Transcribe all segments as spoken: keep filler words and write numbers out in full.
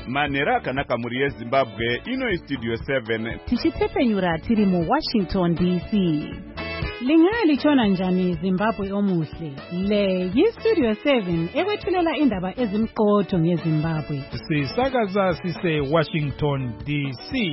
Manera akanaka muri yeZimbabwe ino istudio seven. Tichitepenyura tiri mu Washington D C. Lingali chona njani Zimbabwe omuhle. Le yistudio seven ekwethulela indaba ezimqotho ngeZimbabwe. Sisakaza sise Washington D C.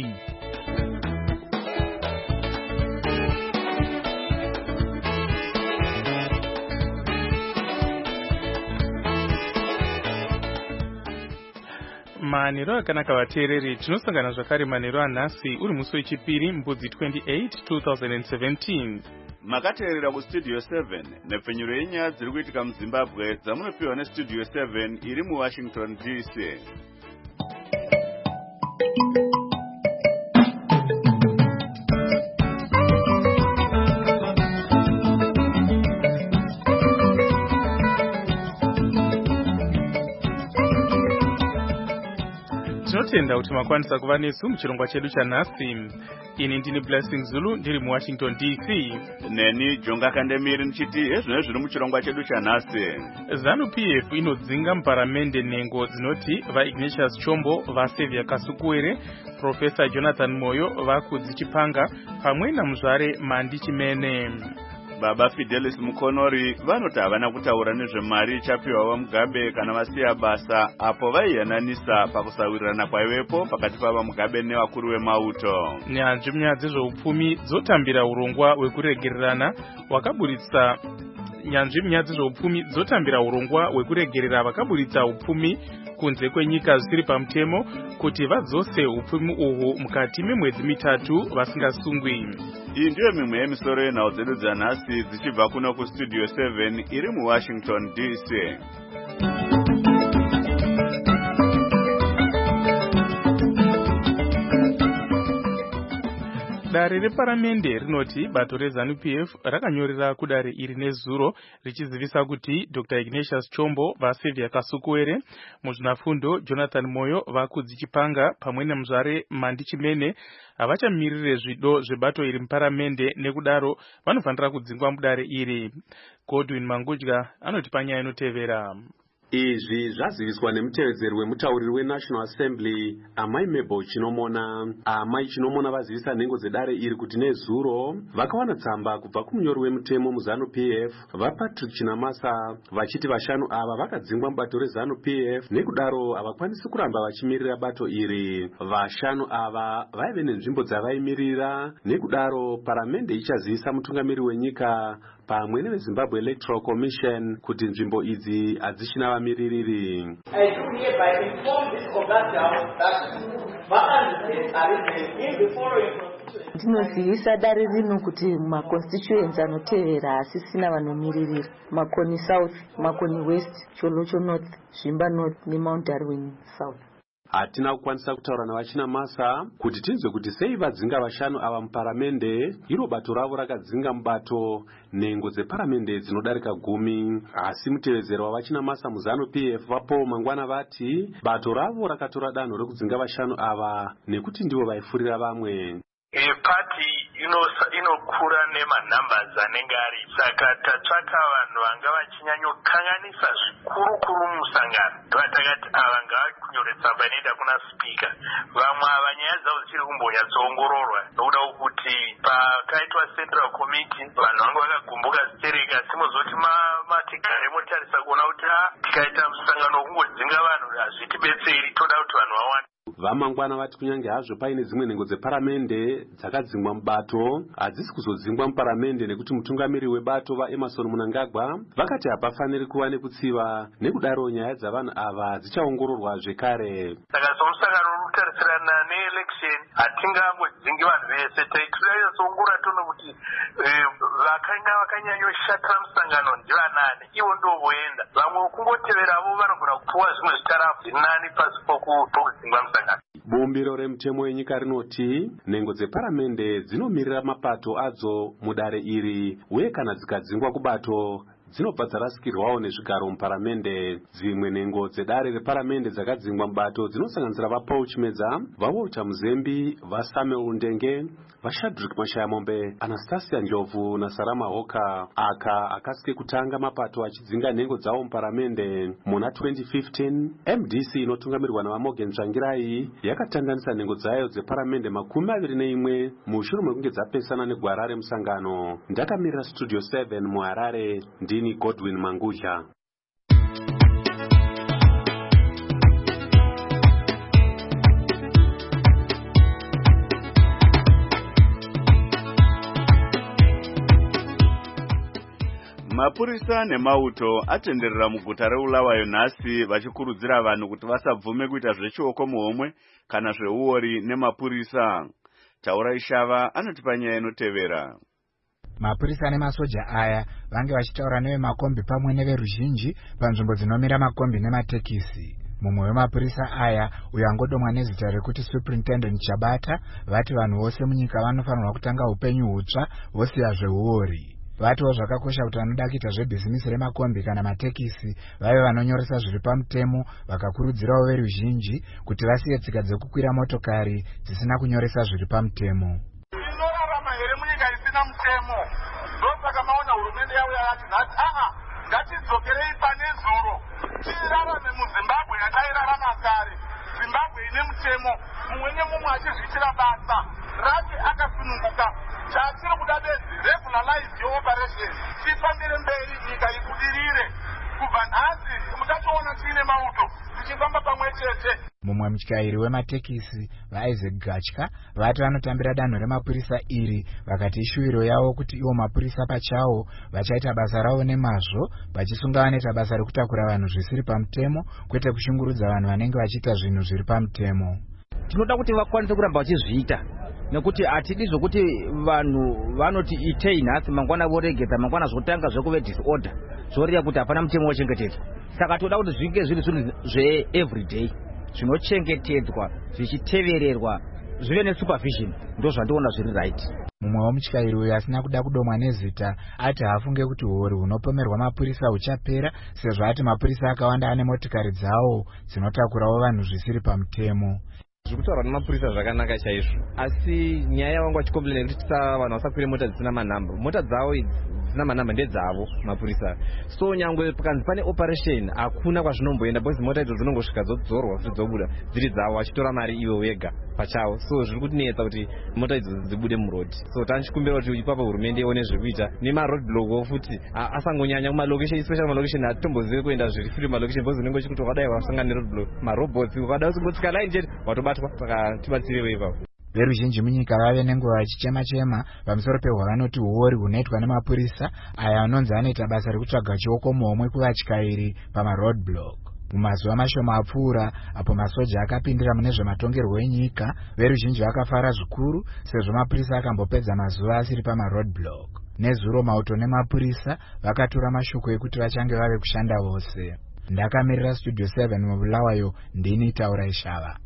Maniro akanaka vateereri tinosangana zvakare maniro anhasi uri musi wechipiri mbudzi twenty-eight two thousand seventeen. Makateerera kustudio seven nepfenyuro yenyaya dziri kuitika muZimbabwe dzamunopiwa nestudio seven iri muWashington D C. Tinotenda kuti makwanisa kuva nesu muchirongwa chedu chanhasi. Ini ndini Blessing Zulu ndiri muWashington D C. Neni Jonga Kandemiri ndichiti ezvino zviri muchirongwa chedu chanhasi. ZANU P F inodzinga muparamende nhengo dzinoti vaIgnatius Chombo, vaSaviour Kasukuwere, Professor Jonathan Moyo vakudzichipanga pamwe namuzvare Mandi Chimene. Baba Fidelis Mukonori vanoti havana kutaura nezvemari ichapiwa vaMugabe kana vasiya basa apo vaiyananisa pakusawirirana kwaivepo pakati pavaMugabe nevakuru vemauto. Nyanzvi munyaya dzezveupfumi dzotambira urongwa hwekuregererana wakaburitsa nyanzvi munyaya dzezveupfumi dzotambira urongwa hwekuregerera vakaburitsa upfumi kunze kwenyika zvisiri pamutemo kuti vadzose upfumi uhwu mukati memwedzi mitatu vasingasungwi. Iyi ndiyo mimwe yemisoro yenhau dzedu dzanhasi dzichibva kuno kustudio seven iri muWashington D C. Dare reparamende rinoti bato reZANU P F rakanyorera kudare iri nezuro richizivisa kuti Doctor Ignatius Chombo, vaSaviour Kasukuwere, muzvinafundo Jonathan Moyo vakudzichipanga pamwe namuzvare Mandi Chimene havachamirire zvido zvebato iri muparamende nekudaro vanofanira kudzingwa mudare iri. Godwin Mangudya anoti panyaya inotevera. Izvi zvaziviswa nemutevedzeri wemutauriri weNational Assembly Amai Mabel Chinomona. Amai Chinomona vazivisa nhengo dzedare iri kuti nezuro vakawana tsamba kubva kumunyori wemutemo muZANU P F vaPatrick Chinamasa vachiti vashanu ava vakadzingwa mubato reZANU P F nekudaro havakwanisi kuramba vachimirira bato iri. Vashanu ava vaive nenzvimbo dzavaimirira nekudaro paramende ichazivisa mutungamiri wenyika pamwe neveZimbabwe Electoral Commission kuti nzvimbo idzi hadzichina vamiririri. I do hereby inform this August House that vacancies are written in the following constituencies. Ndinozivisa dare rino kuti maconstituents anotevera hasisina vanomiririri: Makoni South, Makoni West, Cholocho North, Zvimba North neMount Darwin South. Hatina kukwanisa kutaura navaChinamasa kuti tinzwe kuti sei vadzinga vashanu ava muparamende, iro bato ravo rakadzinga mubato nhengo dzeparamende dzinodarika gumi. Asi mutevedzeri wavaChinamasa muZANU P F vaPaul Mangwana vati bato ravo rakatora danho rekudzinga vashanu ava nekuti ndivo vaifurira vamwe. Pati inokura nemanambers anenge ari, saka tatsvaka vanhu vanga vachinyanyokanganisa zvikuru-kuru musangano. Vatakati ava ngavakunyore tsamba inoenda kuna spika. Vamwe ava nyaya dzavo dzichiri kumbonyatsoongororwa nokuda kuti pakaitwa Central Committee vanhu vanga vakagumbuka zitereka simozoti matigare motarisa kuona kuti tikaita musangano wokungodzinga vanhu hazvitibetseri, toda kuti vanhu vawane. VaMangwana vati kunyange hazvo paine dzimwe nhengo dzeparamende dzakadzingwa mubato, hadzisi kuzodzingwa muparamende nekuti mutungamiri webato vaEmerson Mnangagwa vakati hapafaniri kuva nekutsiva, nekudaro nyaya dzavanhu ava dzichaongororwa zvekare. Saka somusangano rokutarisirana neelection hatingangodzingi vanhu vese, taitodaidzoongorora toona kuti vakanga vakanyanyoshatira musangano ndivanani, ivo ndo voenda. Vamwe kungoteveravo vanogona kupuwa zvimwe zvitarafu zvinani pasi pokudzingwa musangano. Bumbiro remutemo yenyika rinoti nhengo dzeparamende dzinomirira mapato adzo mudare iri, uye kana dzikadzingwa kubato dzinobva dzarasikirwawo nezvigaro muparamende. Dzimwe nhengo dzedare reparamende dzakadzingwa mubato dzinosanganisira vaPaul Chimedza, vaWalter Muzembi, vaSamuel Ndenge, vaShadrick Mashayamombe, Anastasia Ndlovu naSarama Hoka. Aka akasike kutanga mapato achidzinga nhengo dzawo muparamende. Muna twenty fifteen, M D C inotungamirwa naVaMorgan Tsvangirai yakatanganisa nhengo dzayo dzeparamende makumi maviri neimwe mushure mekunge dzapesana negwara remusangano. Ndakamirira Studio seven muHarare, ndini Godwin Mangudla. Mapurisa nemauto atenderera muguta reBulawayo nhasi vachikurudzira vanhu kuti vasabvume kuita zvechioko muhomwe kana zveuori nemapurisa. Taura Ishava anotipa nyaya inotevera. Mapurisa nemasoja aya vange vachitaura nevemakombi pamwe neveruzhinji panzvimbo dzinomira makombi nematekisi. Mumwe wemapurisa aya uyo angodomwa nezita rekuti Superintendent Chabata vati vanhu vose munyika vanofanirwa kutanga upenyu hutsva vosiya zveuori. Vatiwo zvakakosha kuti vanoda kuita zvebhizinisi remakombi kana matekisi vave vanonyoresa zviri pamutemo, vakakurudzirawo veruzhinji kuti vasiye tsika dzekukwira motokari dzisina kunyoresa zviri pamutemo. Inorarama here munyika isina mutemo. Ndosaka maona hurumende yavo yakati nhasi aa ngatidzokerei pane zuro tirarame muZimbabwe yatairarama kare, Zimbabwe ine mutemo, mumwe nemumwe achizviitira basa rake akasununguka. Chatiri kuda bedzi regularize your operation, tifambire mberi nyika ibudirire. Kubva nhasi mutachiona tiine mauto tichifamba pamwe chete. Mumwe mutyairi wematekisi vaIsaac Gachka vati vanotambira danho remapurisa iri vakati ishuwiro yavo kuti ivo mapurisa pachawo vachaita basa ravo nemazvo vachisunga vanoita basa rekutakura vanhu zvisiri pamutemo kwete kushungurudza vanhu vanenge vachiita zvinhu zviri pamutemo. Tinoda kuti vakwanise kuramba vachizviita nekuti hatidi zvokuti vanhu vanoti itei nhasi mangwana voregedza mangwana zvotanga zvekuve disorder zvoreva kuti hapana mutemo wochengetedzwa. Saka toda kuti zvinge zviri zvinhu zveeveryday zvinochengetedzwa zvichitevererwa zvive nesupervision, ndo zvandiona zviri right. Mumwe womutyairi uyo asina kuda kudomwa nezita ati hafunge kuti huori hunopomerwa mapurisa huchapera sezvo ati mapurisa akawanda ane motikari dzawo dzinotakurawo vanhu zvisiri pamutemo. Zvekutaura nemapurisa zvakanaka chaizvo, asi nyaya yavangu vachikomplaina kuti tisa vanhu vasakwire mota dzisina manhamba. Mota dzavo dzisina manhamba ndedzavo mapurisa. So nyangwe pakanzi pane operation hakuna kwazvinomboenda because mota idzo dzinongosvika dzodzorwa kuti dzobuda dziri dzavo vachitora mari ivo wega pachavo. So zviri kutinetsa kuti mota idzo dzibude muroad. So tanchikumbira kuti ipapa hurumende ione zvekuita nemaroad block futi asangonyanya kumalocation, especially malocation atombozive kuenda zviri free malocation because unenge uchikuti wakadai wasangana neroad block marobots ukada usingotsika line chete watobatwa. Saka tibatsirewo ipapo. Veruzhinji munyika vave nenguva vachichema-chema pamusoro pehwavanoti huori hunoitwa nemapurisa aya anonzi anoita basa rekutsvaga chioko muhomwe kuvatyairi pamaroad block. Mumazuva mashoma apfuura apo masoja akapindira mune zvematongerwo enyika, veruzhinji vakafara zvikuru sezvo mapurisa akambopedza mazuva asiri pamaroad block. Nezuro mauto nemapurisa vakatura mashoko ekuti vachange vave kushanda vose. Ndakamirira Studio seven muBulawayo, ndini Taura Ishava.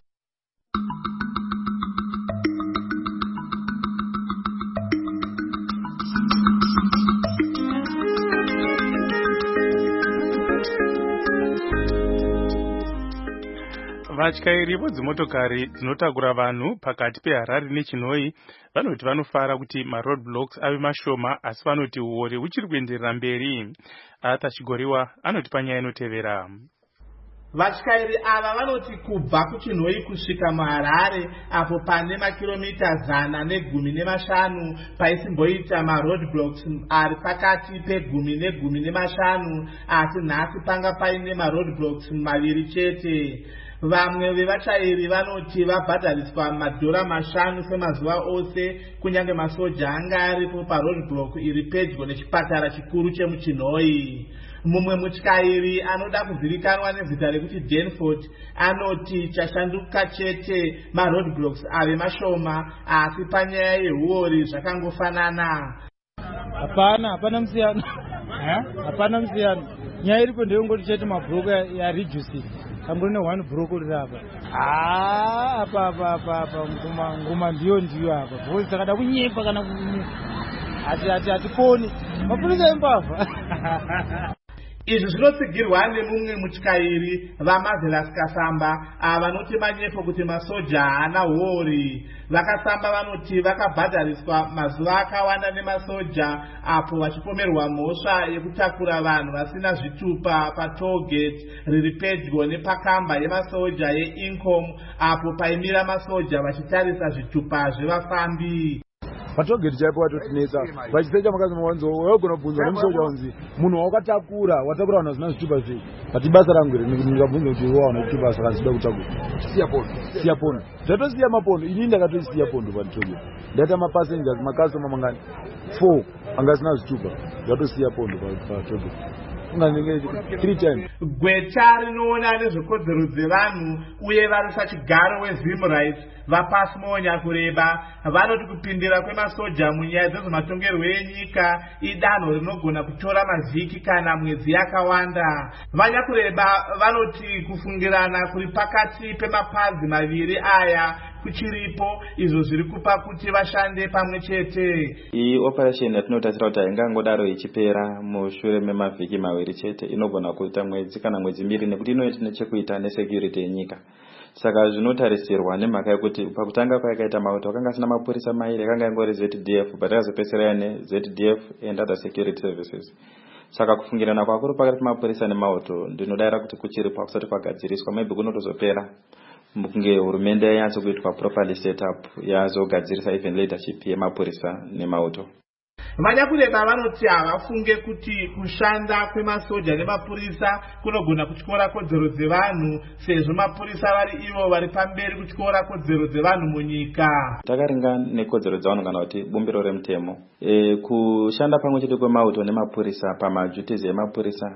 Vatyairi vodzimotokari dzinotakura vanhu pakati peHarare neChinhoyi vanoti vanofara kuti maroad blocks ave mashoma, asi vanoti huori huchiri kuenderera mberi. Arthur Chigoriwa anotipa nyaya inotevera. Vatyairi ava vanoti kubva kuChinhoyi kusvika muHarare apo pane makilomita zana negumi nemashanu paisimboita maroad blocks ari pakati pegumi negumi nemashanu, asi nhasi panga paine maroad blocks maviri chete. Vamwe vevachairi vanoti vabhadhariswa madhora mashanu semazuva ose kunyange masoja anga aripo paroad block iri pedyo nechipatara chikuru chemuChinhoyi. Mumwe mutyairi anoda kuzivikanwa nezita rekuti Danford anoti chashanduka chete maroad blocks ave mashoma, asi panyaya yehuori zvakangofanana. Hapana, hapana musiyano. Hapana musiyano. Nyaya iripo ndeyongoti chete mabhuroku yareduce. Kamburi ne one block uri apa. Ah, apa apa apa apa nguma nguma ndiyo ndiyo apa. Voice akada kunyepa kana kunyepa. hatiponi mapurisa embavha. Izvi zvinotsigirwa nemumwe mutyairi vaMarvelous Kasamba vanoti manyepo kuti masoja haana hori. Vakasamba vanoti vakabhadhariswa mazuva akawanda nemasoja apo vachipomerwa mhosva yekutakura vanhu vasina zvitupa patollgate riri pedyo nepakamba yemasoja yeIncom apo paimira masoja vachitarisa zvitupa zvevafambi. Patogeti chaipo watotinetsa vachisecha makazima wanzo wagona kubvunza nemusoja unzi munhu wakatakura watakura vanhu vasina zvitupa zvei pati basa rangu iri ndikabvunza kuti wawana zvitupa saka zvoda kutakura siya pondo siya pondo zvatosiya mapondo ini ndakatoisiya pondo patogeti ndaita mapasengers makastoma mangani four angasina zvitupa zvatosiya pondo patogeti Gweta rinoona nezvekodzero dzevanhu uye vari pachigaro weZim Rights vapasi monya kureba vanoti kupindira kwemasoja munyaya dzezvematongerwo enyika idanho rinogona kutora mavhiki kana mwedzi yakawanda. Vanyakureba vanoti kufungirana kuri pakati pemapazi maviri aya kuchiripo izvo zviri kupa kuti vashande pamwe chete. Iyi operation yatinotarisira kuti ingangodaro ichipera mushure memavhiki maviri chete inogona kuita mwedzi kana mwedzi mbiri nekuti inoita nechekuita nesecurity yenyika. Saka zvinotarisirwa nemhaka yekuti pakutanga kwakaita mauto akanga asina mapurisa mairi akanga ingori Z D F but akazopedzisira neZ D F and other security services. Saka kufungirana kwakuru pakati pemapurisa nemauto ndinodara kuti kuchiripo kusati kwagadziriswa maybe kunotozopera mukunge hurumende yanyatso kuitwa properly set up yazogadzirisa even leadership yemapurisa nemauto. Vanyakureba vanoti havafunge kuti kushanda kwemasoja nemapurisa kunogona kutyora kodzero dzevanhu sezvo mapurisa vari ivo vari pamberi kutyora kodzero dzevanhu munyika. Takaringa nekodzero dzavanhu kana kuti bumbiro remutemo. E, kushanda pamwe chete kwemauto nemapurisa pamaduties emapurisa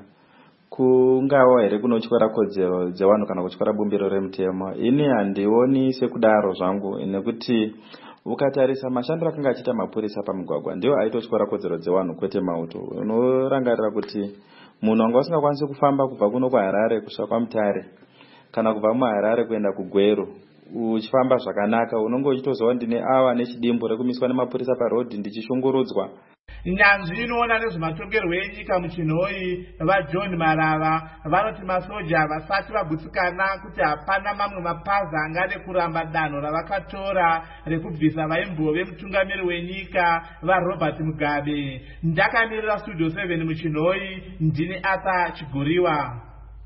kungawa here kunotyora kodzero dzevanhu kana kutyora bumbiro remutemo. Ini handioni sekudaro zvangu nekuti ukatarisa mashandiro akanga achiita mapurisa pamugwagwa ndiwo aitotyora kodzero dzevanhu kwete mauto. Unorangarira kuti munhu anga usingakwanisi kufamba kubva kuno kuHarare kusvika kwaMutare kana kubva muHarare kuenda kuGweru uchifamba zvakanaka unonge uchitoziva ndine awa nechidimbu rekumiswa nemapurisa parodhi ndichishungurudzwa. Nyanzvi inoona nezvematongerwo enyika muchinhoyi vaJohn Marava vanoti masoja vasati vagutsikana kuti hapana mamwe mapazi angade kuramba danho ravakatora rekubvisa vaimbove mutungamiri wenyika vaRobert Mugabe. Ndakamirira Studio seven muchinhoyi ndini Arthur Chiguriwa.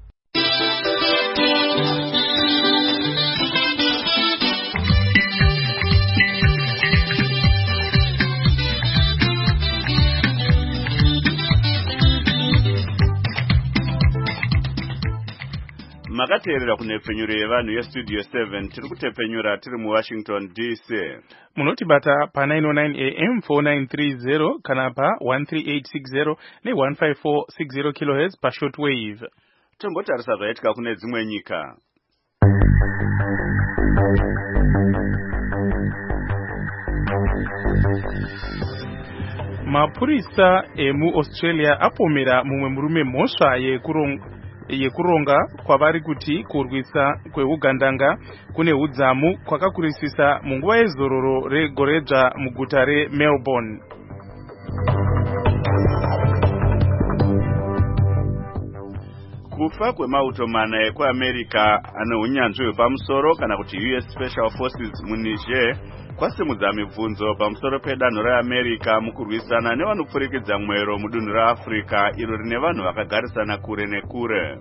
Makateerera kunepfenyuro yevanhu yestudio seven tiri kutepfenyura tiri muWashington D C. Munotibata pa nine oh nine A M four nine three zero kana pa one three eight six zero ne one five four six zero kilohertz pa shortwave. Tombotarisa zvaitika kune dzimwe nyika. Mapurisa emu Australia apomera mumwe murume mhosva yekuronga yekuronga kwavari kuti kurwisa kweugandanga kune udzamu kwakakurisisa munguva yezororo regoredzva muguta reMelbourne. Kufa kwemauto mana ekuAmerica ane unyanzvi hwepamusoro kana kuti U S Special Forces muNiger kwasimudza mibvunzo pamusoro pedanho reAmerica mukurwisana nevanopfurikidza mwero mudunhu reAfrica iro rine vanhu vakagarisana kure nekure.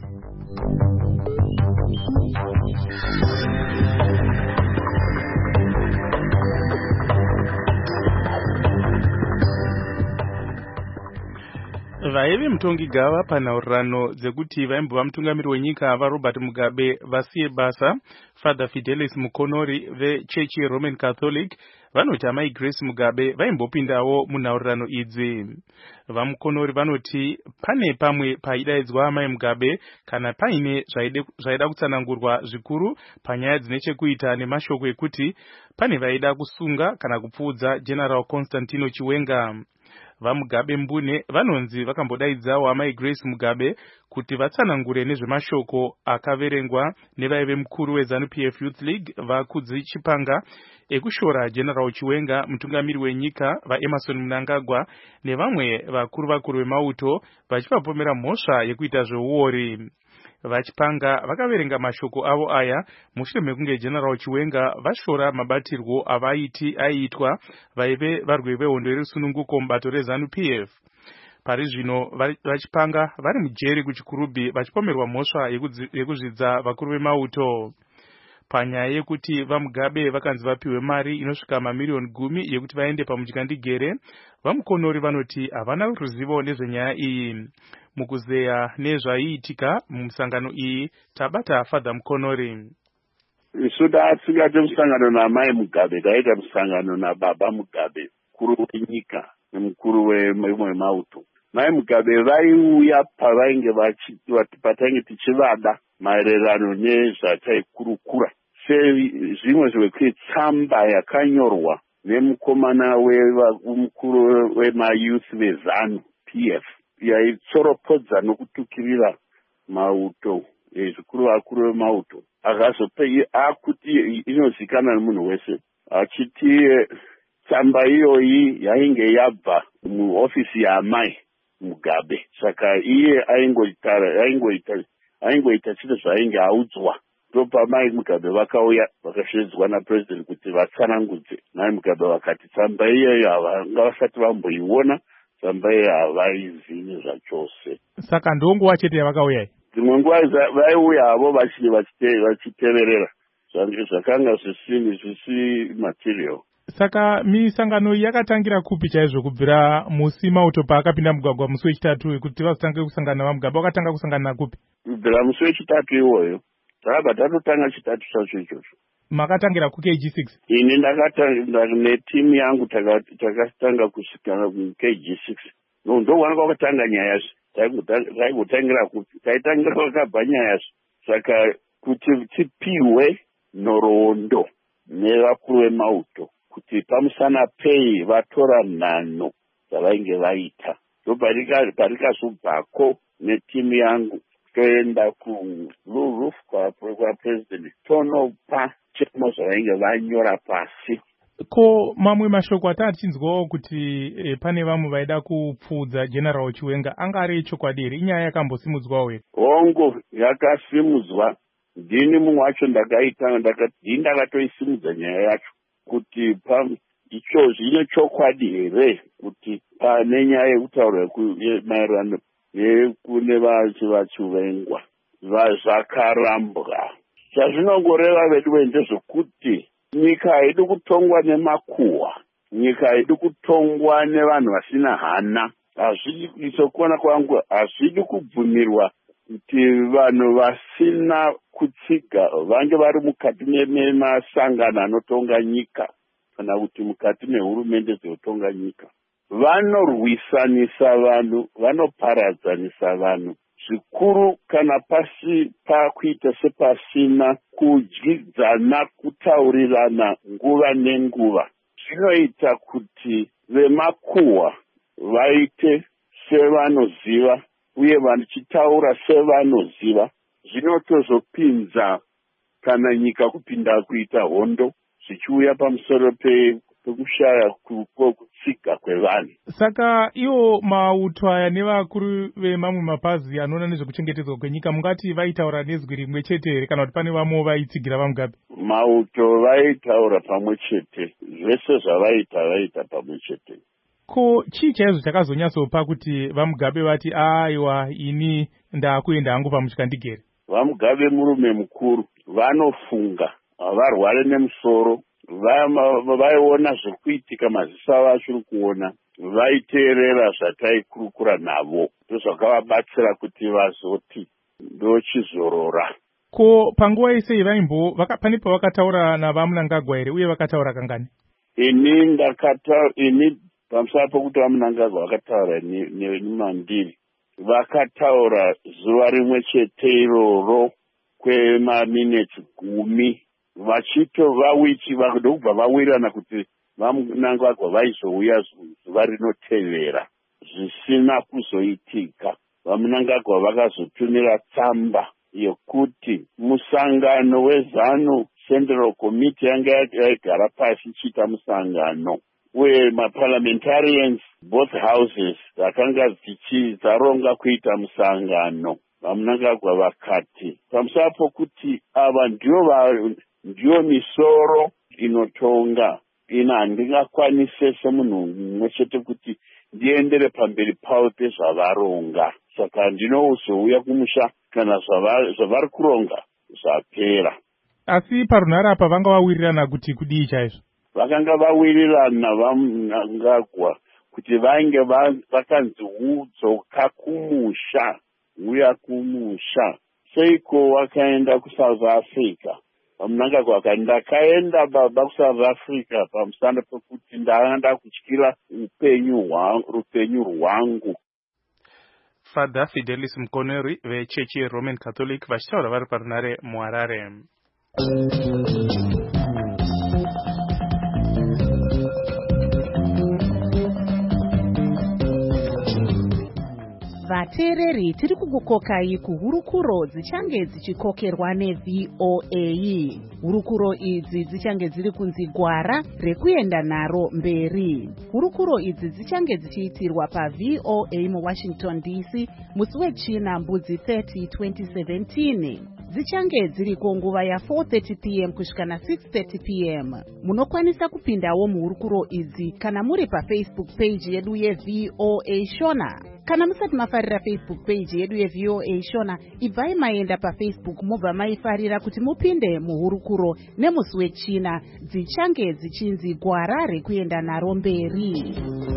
Vaive mutongi gava panhaurirano dzekuti vaimbova mutungamiri wenyika vaRobert Mugabe vasiye basa Father Fidelis Mukonori vechechi yeRoman Catholic vanoti amai Grace Mugabe vaimbopindawo munhaurirano idzi. VaMukonori vanoti pane pamwe paidaidzwa amai Mugabe kana paine zvaida kutsanangurwa zvikuru panyaya dzine chekuita nemashoko ekuti pane vaida kusunga kana kupfuudza General Constantino Chiwenga. vaMugabe Mbune vanonzi vakambodaidzawo amai Grace Mugabe kuti vatsanangure nezvemashoko akaverengwa nevaive mukuru weZANU-P F Youth League Vakudzi Chipanga ekushora General Chiwenga, mutungamiri wenyika, vaEmerson Mnangagwa nevamwe vakuru vakuru vemauto vachivapomera mhosva yekuita zveuori. Vachipanga vakaverenga mashoko avo aya mushure mekunge General Chiwenga vashora mabatirwo avaiti aiitwa vaive varwi vehondo yerusununguko mubato reZANU-P F. Pari zvino vachipanga vari mujeri kuchikurubhi vachipomerwa mhosva yekuzvidza vakuru vemauto. Panyaya yekuti vaMugabe vakanzi vapiwe mari inosvika mamiliyoni gumi yekuti vaende pamutyandikere, vamukonori vanoti havana ruzivo nezvenyaya iyi. Mukuzeya nezvaiitika mumusangano iyi tabata Father Mukonori. Isu tasingate musangano namai Mugabe, taita musangano nababa Mugabe, mukuru wenyika nemukuru wemauto. Mai Mugabe vaiuya pavainge patainge tichivada maererano nezvataikurukura. Zvimwe zvekuitsamba yakanyorwa nemukomana wemukuru wemayouth veZANU-P F yaitsoropodza nokutukirira mauto, zvikuru vakuru vemauto. Akazope akuti inozikanwa nemunhu wese, achiti tsamba iyoyi yainge yabva muofisi yaamai Mugabe. Saka iye aingoita aingoita aingoita chito zvainge audzwa. Topa mai Mugabe vakauya vakashedzwa napresident kuti vatsanangudze. Mai Mugabe vakati tsamba iyoyo havanga vasati vamboiona, tsamba iyo havaizivi zvachose. Saka ndonguva chete yavakauya. Dzimwe nguva vaiuya havo vachiteverera zvakanga zvisi material. Saka misangano yakatangira kupi chaizvo kubvira musi mauto paakapinda mugwagwa musi wechitatu wekuti vazotange kusangana vaMugabe vakatanga kusangana kupi? Kubvira musi wechitatu iwoyo takabva tatotanga chitatu chacho ichocho. Makatangira ku K G six? Ini ndakatanga netimu yangu takatanga kusvikana ku K G six. Ndowana kwakatanga nyaya yacho. Taigotangira kupi? Taitangira kwakabva nyaya yacho. Saka kuti tipiwe nhoroondo nevakuru vemauto kuti pamusana pei vatora nhano dzavainge vaita. Parikazobvako netimu yangu toenda kuBlue Roof kwa president tonopa chemo zvavainge vanyora pasi. Ko mamwe mashoko atati chinzwawo kuti e, pane vamwe vaida kupfudza General Chiwenga, anga ari echokwadi here? Inyaya yakambosimudzwawo here? Hongo yakasimudzwa. Ndini mumwe wacho ndakaita ndakati ndakatoisimudza nyaya yacho kuti pa ichozvi ine chokwadi here kuti pane nyaya yekutaura maererano nekune vachivengwa vazvakarambwa. Chazvinongoreva vedu ndezvekuti nyika haidi kutongwa nemakuhwa, nyika haidi kutongwa nevanhu vasina hana. Hazvidi kuona kwangu, hazvidi kubvumirwa kuti vanhu vasina kutsiga vange vari mukati memasangano anotonga nyika kana kuti mukati mehurumende dzinotonga nyika. Vanorwisanisa vanhu, vanoparadzanisa vanhu zvikuru kana pasi pakuita sepasina kudyidzana, kutaurirana nguva nenguva. Zvinoita kuti vemakuhwa vaite sevanoziva uye vachitaura sevanoziva. Zvinotozopinza kana nyika kupinda kuita hondo zvichiuya pamusoro pekushaya kutsiga kwevanhu. Saka iwo mauto aya nevakuru vemamwe mapazi anoona nezvekuchengetedzwa kwenyika mungati vaitaura nezwi rimwe chete here kana kuti pane vamwe vaitsigira vaMugabe? Mauto vaitaura pamwe chete, zvese zvavaita vaita pamwe chete. Ko chii chaizvo chakazonyatsopa kuti vaMugabe vati aiwa ini ndakuenda hangu pamutyandikere? VaMugabe murume mukuru, vanofunga, varware nemusoro, vaiona zvekuitika maziso avo achiri kuona, vaiteerera zvataikurukura navo, ndozvakavabatsira kuti vazoti ndochizorora. Ko panguva yese vaimbo pane pavakataura navaMnangagwa here uye vakataura kangani? Ini ndakataura ini pamusana pokuti vaMnangagwa vakataura nemandiri, vakataura zuva rimwe chete iroro kwemaminitsi gumi vachito vawichi vakudobva vawirirana kuti vamunangagwa vaizouya zuva rinotevera zvisina kuzoitika. Vamunangagwa vakazotumira tsamba yekuti musangano wezanu Central Committee yanga yagara pasi ichiita musangano, uye maparliamentarians both houses dzakanga dzaronga kuita musangano. Vamunangagwa vakati pamusoro pokuti ava ndio ndio misoro inotonga, ina handingakwanise semunhu mumwe chete kuti ndiendere pamberi pavo pezvavaronga, saka ndinozouya kumusha kana zvavari kuronga zvapera. Asi parunhare apa vanga vawirirana kuti kudii chaizvo? Vakanga vawirirana Vamunangagwa kuti vainge vakanzi udzoka kumusha, uya kumusha. Seiko wakaenda kuSouth Africa? Vamunangagwa vakati ndakaenda baba kuSouth Africa pamusana pekuti ndanda kutyira upenyu rupenyu rwangu. Father Fidelis Mkonori vechechi yeRoman Catholic vachitaura vari parunhare muHarare. Vateereri tiri kukukokai kuhurukuro dzichange dzichikokerwa neV O A. Hurukuro idzi dzichange dziri kunzi gwara rekuenda naro mberi. Hurukuro idzi dzichange dzichiitirwa paV O A muWashington D C musi wechina mbudzi thirty twenty seventeen. Dzichange dziriko nguva ya four thirty p m kusvika na six thirty p m Munokwanisa kupindawo muhurukuro idzi kana muri paFacebook page yedu yeV O A Shona. Kana musati mafarira Facebook page yedu yeV O A Shona, ibvai maenda paFacebook mobva maifarira kuti mupinde muhurukuro nemusi wechina dzichange dzichinzi gwara rekuenda naro mberi.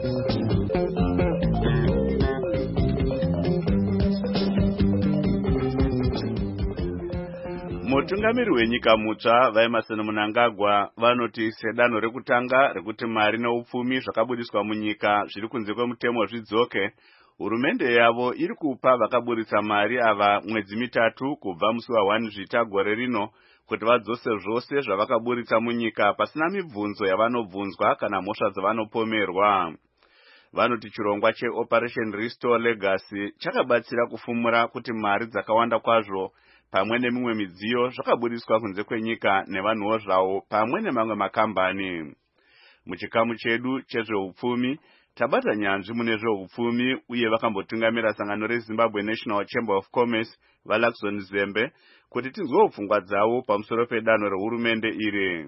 Mutungamiri wenyika mutsva vaEmmerson Mnangagwa vanoti sedanho rekutanga rekuti mari neupfumi zvakabudiswa munyika zviri kunze kwemutemo zvidzoke, hurumende yavo iri kupa vakaburitsa mari ava mwedzi mitatu kubva musi wa one Zvita gore rino kuti vadzose zvose zvavakaburitsa munyika pasina mibvunzo yavanobvunzwa kana mhosva dzavanopomerwa. Vanoti chirongwa cheOperation Restore Legacy chakabatsira kufumura kuti mari dzakawanda kwazvo pamwe nemimwe midziyo zvakaburiswa kunze kwenyika nevanhuwo zvavo pamwe nemamwe makambani. Muchikamu chedu chezveupfumi tabata nyanzvi mune zveupfumi uye vakambotungamira sangano reZimbabwe National Chamber of Commerce vaLaxon Zembe kuti tinzwewo pfungwa dzavo pamusoro pedanho rehurumende iri.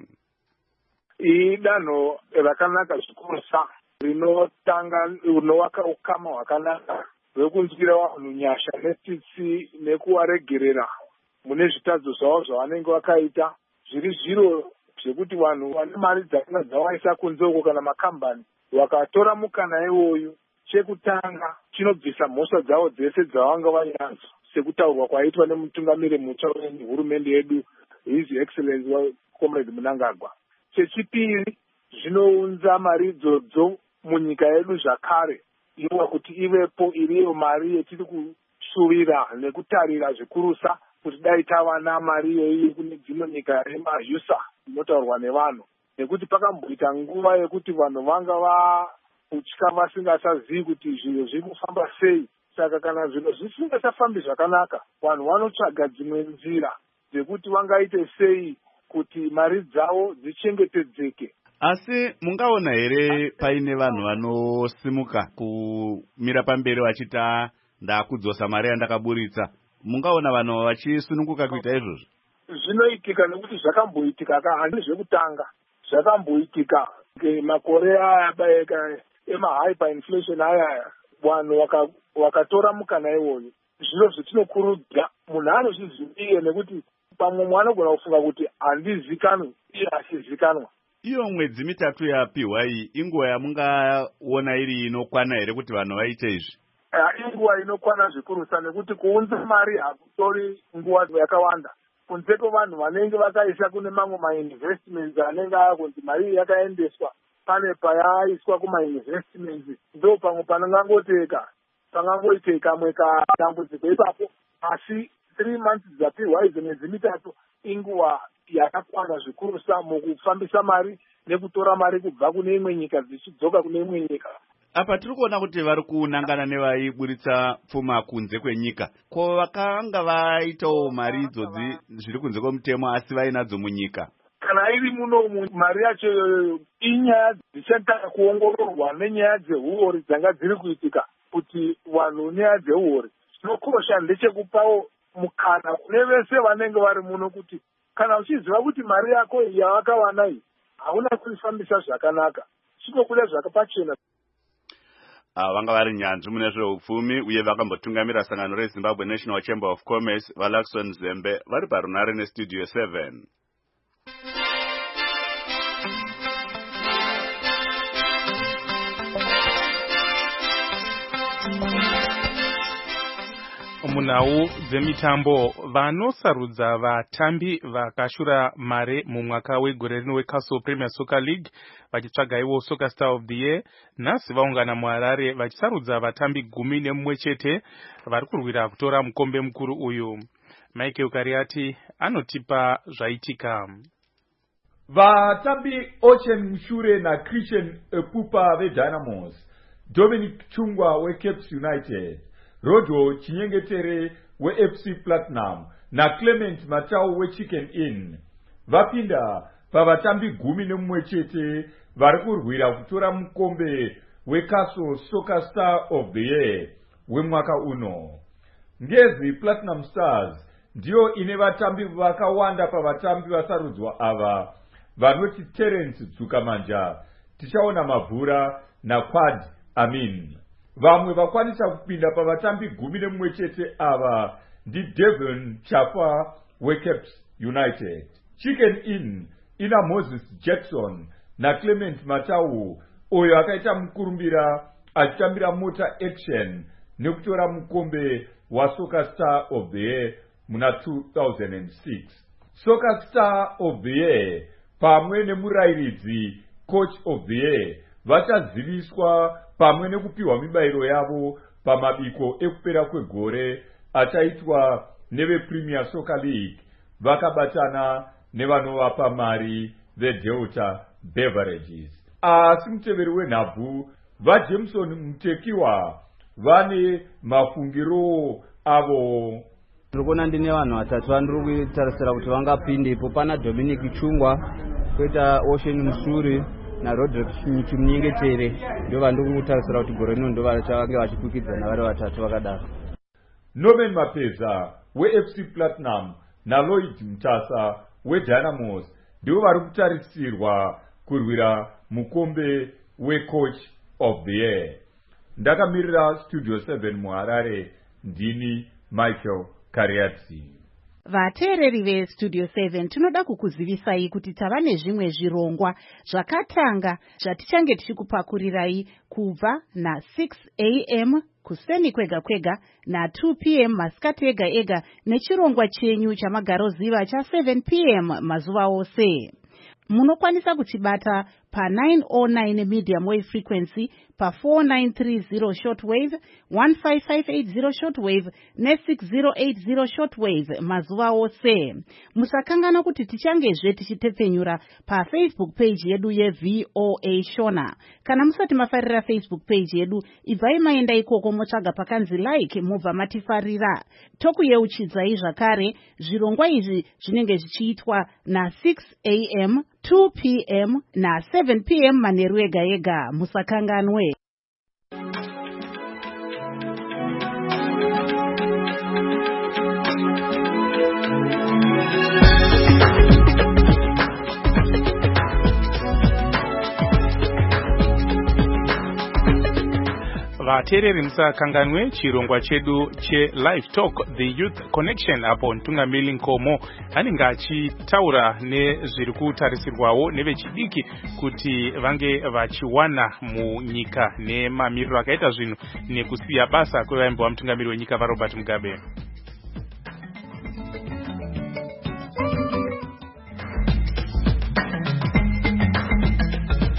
Idanho rakanaka zvikurusa rinotanga rinovaka ukama hwakanaka hwekunzwira vanhu nyasha netsitsi nekuvaregerera mune zvitadzo zvavo zvavanenge vakaita, zviri zviro zvekuti vanhu vane mari dzakanga dzawaisa kunze uko kana makambani vakatora mukana iwoyu. Chekutanga chinobvisa mhosva dzavo dzese dzavanga vainadzo sekutaurwa kwaitwa nemutungamiri mutsva wehurumende yedu His Excellency Comrade Mnangagwa. Chechipiri, zvinounza mari idzodzo munyika yedu zvakare iwa kuti ivepo iriyo mari yetiri kushuvira nekutarira zvikurusa kuti dai tava namari iyoyi kune dzimwe nyika yemahusa inotaurwa nevanhu, nekuti pakamboita nguva yekuti vanhu vanga vakutya vasingasazivi kuti zvinhu zviri kufamba sei. Saka kana zvinhu zvisingachafambi zvakanaka, vanhu vanotsvaga dzimwe nzira dzekuti vangaite sei kuti mari dzavo dzichengetedzeke. Asi mungaona here paine vanhu vanosimuka kumira pamberi vachita ndakudzosa mari yandakaburitsa? Mungaona vanhu vachisununguka kuita izvozvo? Zvinoitika nekuti zvakamboitika ka handi zvekutanga, zvakamboitika makore aya emahyper inflation aya vanhu vakatora mukana iwoyo. Zviro zvetinokurudzira munhu anozviziviye nekuti pamwe mwana anogona kufunga kuti handizikanwi iye achizikanwa. Iyo mwedzi mitatu yapiwa iyi inguva yamungaona iri inokwana here kuti vanhu vaite izvi? Inguva inokwana zvikurusa nekuti kuunza mari hakutori nguva yakawanda. Kunze kwevanhu vanenge vakaisa kune mamwe mainvestments anenge akunzi mari yakaendeswa pane payaiswa kumainvestments, ndo pamwe panongangoteka pangangoiteka kamwe kadambudziko ipapo. Asi three months dzapihwa idzo mwedzi mitatu inguva yakakwana zvikurusa mukufambisa mari nekutora mari kubva kune imwe nyika dzichidzoka kune imwe nyika. Apa tiri kuona kuti vari kunangana nevaiburitsa pfuma kunze kwenyika, ko vakanga vaitawo mari idzodzi zviri kunze kwemutemo asi vainadzo munyika. Kana iri muno mari yacho inyaya dzichatanga kuongororwa nenyaya dzehuori dzanga dziri kuitika kuti vanhu nyaya dzehuori. Chinokosha ndechekupawo mukana kune vese vanenge vari muno kuti kana uchiziva kuti mari yako yavakawana iyi hauna kuifambisa zvakanaka, chinokuda zvakapachena. Vanga vari nyanzvi mune zveupfumi uye vakambotungamira sangano reZimbabwe National Chamber of Commerce vaLaxon Zembe vari parunare nestudio seven. Munhau dzemitambo, vanosarudza vatambi vakashura mare mumwaka wegore rino weCastle Premier Soccer League vachitsvaga iwo Soccer Star of the Year nhasi vaungana muHarare vachisarudza vatambi gumi nemumwe chete vari kurwira kutora mukombe mukuru uyu. Michael Kariati anotipa zvaitika. Vatambi Ochen Mushure na Christian Epupa veDynamos, Dominic Chungwa weCapes United, Rojo Chinyengetere weF C Platinum na Clement Matau weChicken Inn vapinda pavatambi gumi nemumwe chete vari kurwira kutora mukombe weCastle Soccer Star of the Year wemwaka uno. Ngezi Platinum Stars ndiyo ine vatambi vakawanda pavatambi vasarudzwa ava vanoti Terence Dzukamanja, Tichaona Mavhura na Quad Amin. Vamwe vakwanisa kupinda pavatambi gumi nemumwe chete ava ndi Devon Chapa weCapes United. Chicken Inn ina Moses Jackson na Clement Matau oyo akaita mukurumbira achitambira Motor Action nekutora mukombe wa Soccer Star of the Year muna two thousand six. Soccer Star of the Year pamwe nemurairidzi Coach of the Year vachaziviswa pamwe nekupiwa mibairo yavo pamabiko ekupera kwegore achaitwa nevePremier Soccer League vakabatana nevanovapa mari veDelta Beverages. Asi muteveri wenhabvu vaJameson Mutekiwa vane mafungiro avo. Ndikuona ndine vanhu vatatu vandiri kutarisira kuti vangapinde ipo. Pana Dominic Chungwa, koita Ocean Mushure na Roderick Chimunyengetere, ndio vandiri kutarisira kuti gore rino ndio vachange vachikwikwidza vari vatatu vakadaro. Norman Mapeza weF C Platinum na Lloyd Mtasa weDynamos ndio vari kutarisirwa kurwira mukombe weCoach of the Year. Ndakamirira Studio seven muHarare, ndini Michael Kariati. Vateereri veStudio seven tinoda kukuzivisai kuti tava nezvimwe zvirongwa zvakatanga zvatichange tichikupakurirai kubva na six a m kuseni kwega kwega na two p m masikati ega ega nechirongwa chenyu chamagaroziva cha seven p m mazuva ose. Munokwanisa kutibata pa nine oh nine medium wave frequency, pa four nine three zero shortwave, one five five eight zero shortwave ne six zero eight zero shortwave mazuva ose. Musakangana kuti tichangezve tichitepfenyura pa Facebook page yedu yeV O A Shona. Kana musati mafarira Facebook page yedu, ibvai maenda ikoko motsvaga pakanzi like mubva matifarira. Tokuyeuchidzai zvakare zvirongwa izvi zvinenge zvichiitwa na six a m, two p m na seven p m manheru ega ega. Musakanganwe. Vateereri musakanganwe chirongwa chedu che Live Talk The Youth Connection, apo Ntungamiri Nkomo anenge achitaura nezviri kutarisirwawo nevechidiki kuti vange vachiwana munyika nemamiriro akaita zvinhu nekusiya basa kwevaimbi vamutungamiri wenyika vaRobert Mugabe.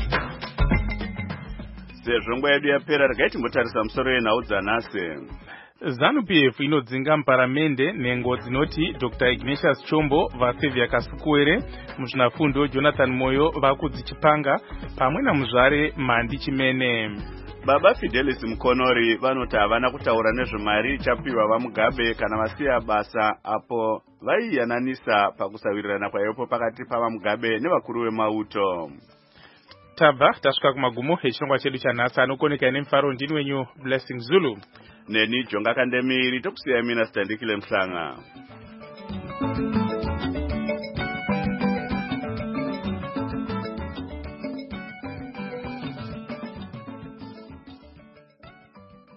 Sezvo nguva yedu yapera regai timbotarisa musoro yenhau dzanhasi. ZANU-P F inodzinga muparamende nhengo dzinoti Doctor Ignatius Chombo vaSaviour Kasukuwere, muzvinafundo Jonathan Moyo vakudzichipanga pamwe namuzvare Mhandi Chimene. Baba Fidelis Mukonori vanoti havana kutaura nezvemari ichapiwa vaMugabe kana vasiya basa apo vaiyananisa pakusawirirana kwaipo pakati pavaMugabe nevakuru vemauto. Tabva tasvika kumagumo echirongwa chedu chanhasi. Anokoneka nemufaro ndini wenyu Blessing Zulu. Neni Jonga Kandemiri tokusiyai mina Standikile Mhlanga.